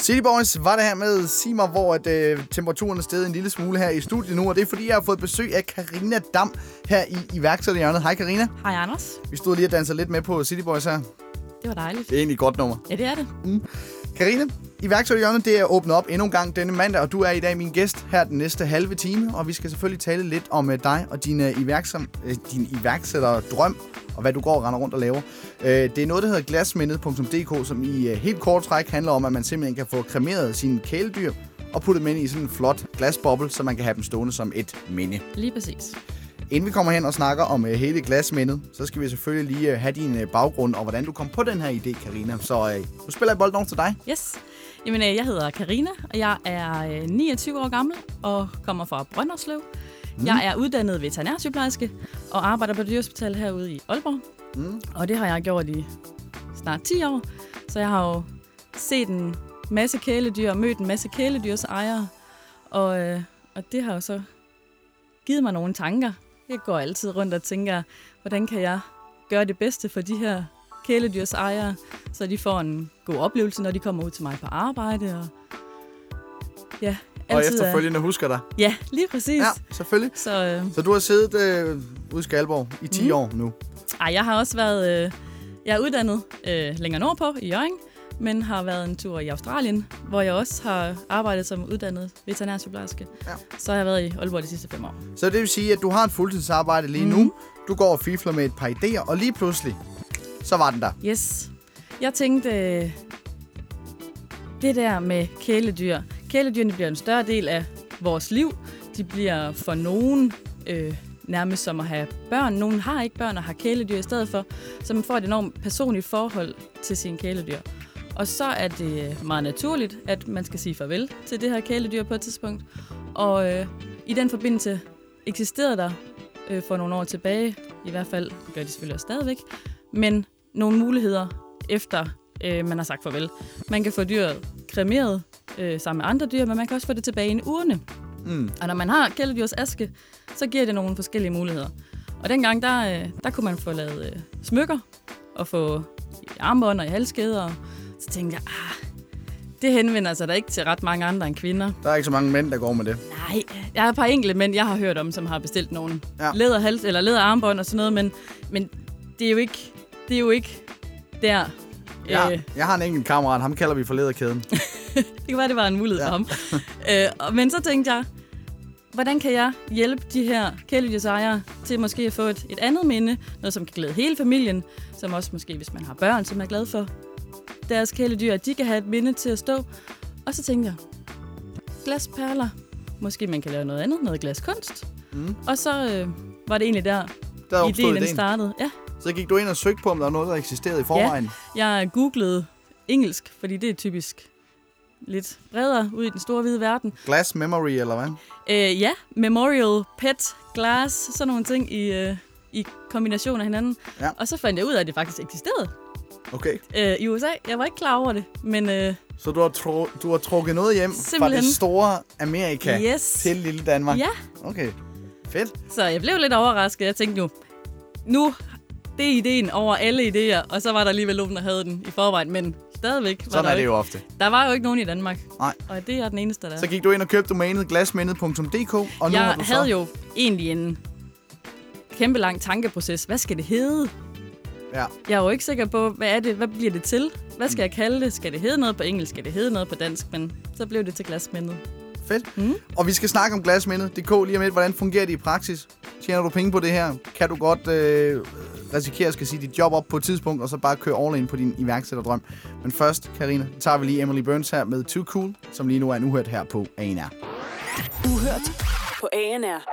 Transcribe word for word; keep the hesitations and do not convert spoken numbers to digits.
City Boys var det her med. Sig mig, hvor at, øh, temperaturen er steget en lille smule her i studiet nu, og det er fordi, jeg har fået besøg af Karina Dam her i iværksætterhjørnet. Hej Karina. Hej Anders. Vi stod lige og dansede lidt med på City Boys her. Det var dejligt. Det er egentlig et godt nummer. Ja, det er det. Mm. Karina, iværksætterhjørnet, det er åbnet op endnu en gang denne mandag, og du er i dag min gæst her den næste halve time, og vi skal selvfølgelig tale lidt om uh, dig og din, uh, iværksam, uh, din iværksætterdrøm, og hvad du går og render rundt og laver. Uh, det er noget, der hedder glasmindet punktum d k, som i uh, helt kort træk handler om, at man simpelthen kan få kremeret sine kæledyr og putte dem ind i sådan en flot glasboble, så man kan have dem stående som et minde. Lige præcis. Inden vi kommer hen og snakker om uh, hele glasmindet, så skal vi selvfølgelig lige uh, have din uh, baggrund og hvordan du kom på den her idé, Karina. Så uh, nu spiller jeg bolden over til dig. Yes. Jamen, jeg hedder Karina, og jeg er niogtyve år gammel og kommer fra Brønderslev. Mm. Jeg er uddannet veterinærsygeplejerske og arbejder på dyrehospital herude i Aalborg. Mm. Og det har jeg gjort i snart ti år. Så jeg har jo set en masse kæledyr og mødt en masse kæledyrs ejere. Og, øh, og det har jo så givet mig nogle tanker. Jeg går altid rundt og tænker, hvordan kan jeg gøre det bedste for de her kæledyrs ejere, så de får en god oplevelse, når de kommer ud til mig på arbejde. Og, ja, og efterfølgende er... husker dig. Ja, lige præcis. Ja, selvfølgelig. Så, øh... så du har siddet øh, ude i Skalborg i ti mm. år nu? Ej, jeg har også været... Øh, jeg er uddannet øh, længere nordpå i Hjørring, men har været en tur i Australien, hvor jeg også har arbejdet som uddannet veterinærsygeplejerske. Ja. Så har jeg været i Aalborg de sidste fem år. Så det vil sige, at du har et fuldtidsarbejde lige mm. nu. Du går og fifler med et par idéer, og lige pludselig så var den der. Yes. Jeg tænkte, det der med kæledyr. Kæledyrene bliver en større del af vores liv. De bliver for nogen øh, nærmest som at have børn. Nogen har ikke børn og har kæledyr i stedet for. Så man får et enormt personligt forhold til sine kæledyr. Og så er det meget naturligt, at man skal sige farvel til det her kæledyr på et tidspunkt. Og øh, i den forbindelse eksisterede der øh, for nogle år tilbage, i hvert fald gør de selvfølgelig også stadigvæk, men nogle muligheder efter øh, man har sagt farvel. Man kan få dyret kremeret øh, sammen med andre dyr, men man kan også få det tilbage i en urne. Mm. Og når man har kæledyrs aske, så giver det nogle forskellige muligheder. Og dengang, der, øh, der kunne man få lavet øh, smykker og få armbånd og i halskæder. Så tænkte jeg, ah, det henvender sig da ikke til ret mange andre end kvinder. Der er ikke så mange mænd, der går med det. Nej, jeg har et par enkelte mænd, jeg har hørt om, som har bestilt nogle ja. læderhals eller læderarmbånd og sådan noget, men, men det er jo ikke, det er jo ikke der. Ja, øh, jeg har en enkelt kammerat, ham kalder vi for læderkæden. Det kan være, det var en mulighed ja. for ham. øh, men så tænkte jeg, hvordan kan jeg hjælpe de her kæledyrsejere til måske at få et, et andet minde, noget som kan glæde hele familien, som også måske, hvis man har børn, som er glad for deres kæledyr, at de kan have et minde til at stå. Og så tænkte jeg, glasperler, måske man kan lave noget andet, noget glaskunst. Mm. Og så øh, var det egentlig der, der ideen, ideen startede. Ja. Så gik du ind og søgte på, om der var noget, der eksisterede i forvejen? Ja, jeg googlede engelsk, fordi det er typisk lidt bredere ud i den store hvide verden. Glass memory, eller hvad? Øh, ja, memorial, pet, glass, sådan nogle ting i, øh, i kombination af hinanden. Ja. Og så fandt jeg ud af, at det faktisk eksisterede. Okay. Øh, I U S A. Jeg var ikke klar over det, men... Øh, så du har, tro, du har trukket noget hjem simpelthen fra det store Amerika yes. til lille Danmark? Ja. Okay, fedt. Så jeg blev lidt overrasket. Jeg tænkte nu, nu det er ideen over alle idéer, og så var der alligevel nogen, der havde den i forvejen, men stadigvæk var sådan der er det ikke. jo ofte. Der var jo ikke nogen i Danmark. Nej. Og det er den eneste, der er. Så gik du ind og købte domænet glasmindet punktum d k, og nu jeg har du så... havde jo egentlig en kæmpe lang tankeproces. Hvad skal det hedde? Ja. Jeg er jo ikke sikker på, hvad er det? Hvad bliver det til? Hvad skal mm. jeg kalde det? Skal det hedde noget på engelsk? Skal det hedde noget på dansk? Men så blev det til glasmindet. Fedt. Mm. Og vi skal snakke om glasmindet punktum d k lige om lidt. Hvordan fungerer det i praksis? Tjener du penge på det her? Kan du godt øh, risikere at skal sige dit job op på et tidspunkt, og så bare køre all in på din iværksætterdrøm? Men først, Karina, tager vi lige Emily Burns her med Too Cool, som lige nu er en uhørt her på A N R. Uhørt på A N R.